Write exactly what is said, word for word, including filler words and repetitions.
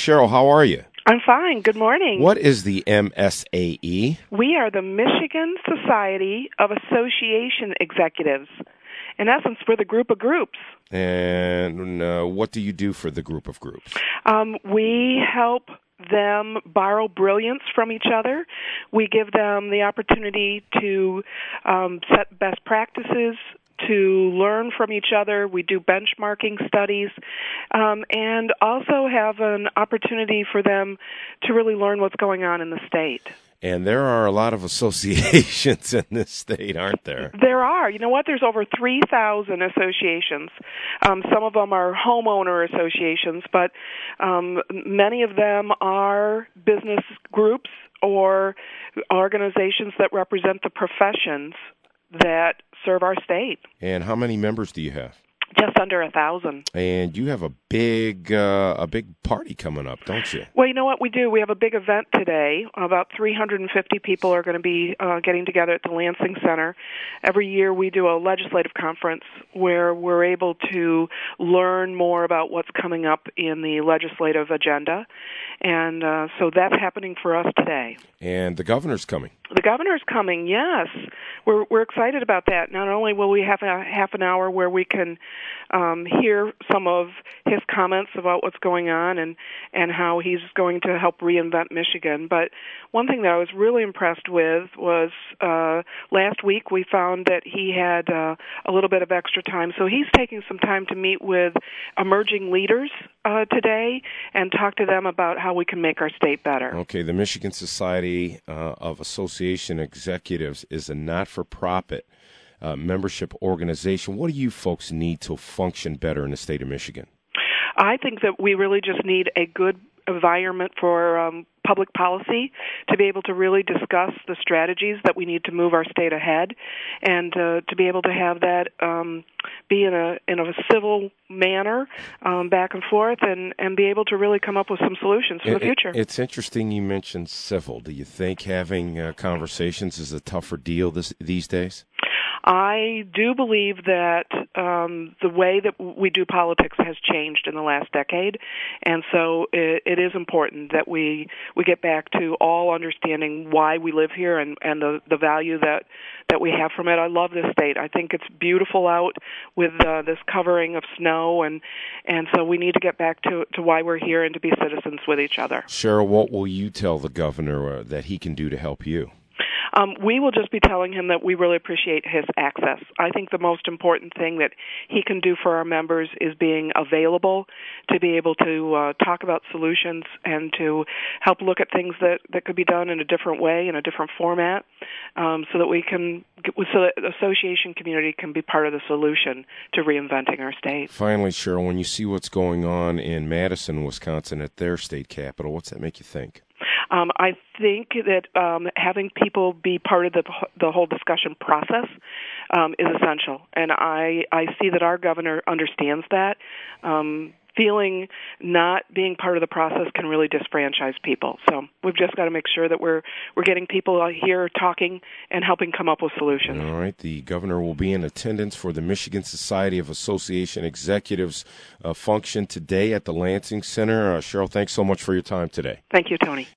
Cheryl, how are you? I'm fine. Good morning. What is the M S A E? We are the Michigan Society of Association Executives. In essence, we're the group of groups. And uh, what do you do for the group of groups? Um, we help them borrow brilliance from each other. We give them the opportunity to um, set best practices, to learn from each other. We do benchmarking studies, um, and also have an opportunity for them to really learn what's going on in the state. And there are a lot of associations in this state, aren't there? There are. You know what? There's over three thousand associations. Um, some of them are homeowner associations, but um, many of them are business groups or organizations that represent the professions that serve our state. And how many members do you have? Just under a thousand. And you have a big uh, a big party coming up, don't you? Well, you know what we do? We have a big event today. About three hundred fifty people are going to be uh, getting together at the Lansing Center. Every year we do a legislative conference where we're able to learn more about what's coming up in the legislative agenda. And uh, so that's happening for us today. And the governor's coming. The governor's coming, yes. We're we're excited about that. Not only will we have a half an hour where we can um, hear some of his comments about what's going on and, and how he's going to help reinvent Michigan, but one thing that I was really impressed with was uh, last week we found that he had uh, a little bit of extra time, so he's taking some time to meet with emerging leaders uh, today and talk to them about how we can make our state better. Okay, the Michigan Society uh, of Association Executives is a not-for-profit uh, membership organization. What do you folks need to function better in the state of Michigan? I think that we really just need a good environment for um, public policy to be able to really discuss the strategies that we need to move our state ahead, and uh, to be able to have that um, be in a in a civil manner, um, back and forth, and, and be able to really come up with some solutions for it, the future. It, it's interesting you mentioned civil. Do you think having uh, conversations is a tougher deal this, these days? I do believe that um, the way that we do politics has changed in the last decade, and so it, it is important that we we get back to all understanding why we live here and, and the, the value that, that we have from it. I love this state. I think it's beautiful out with uh, this covering of snow, and, and so we need to get back to, to why we're here and to be citizens with each other. Cheryl, what will you tell the governor uh, that he can do to help you? Um, we will just be telling him that we really appreciate his access. I think the most important thing that he can do for our members is being available to be able to uh, talk about solutions and to help look at things that, that could be done in a different way, in a different format, um, so that we can, so that the association community can be part of the solution to reinventing our state. Finally, Cheryl, when you see what's going on in Madison, Wisconsin at their state capital, what's that make you think? Um, I think that um, having people be part of the the whole discussion process um, is essential, and I, I see that our governor understands that. Um, feeling not being part of the process can really disfranchise people. So we've just got to make sure that we're we're getting people here talking and helping come up with solutions. All right. The governor will be in attendance for the Michigan Society of Association Executives uh, function today at the Lansing Center. Uh, Cheryl, thanks so much for your time today. Thank you, Tony.